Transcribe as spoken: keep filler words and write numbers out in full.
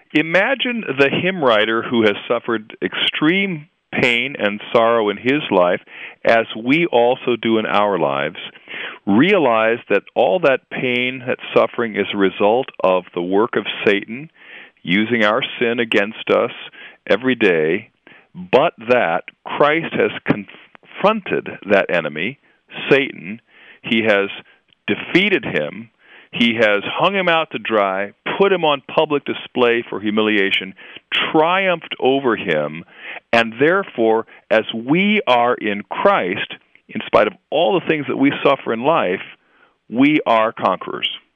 Imagine the hymn writer who has suffered extreme pain and sorrow in his life, as we also do in our lives. Realize that all that pain, that suffering, is a result of the work of Satan using our sin against us every day, but that Christ has confronted that enemy, Satan. He has defeated him. He has hung him out to dry, put him on public display for humiliation, triumphed over him, and therefore, as we are in Christ, in spite of all the things that we suffer in life, we are conquerors.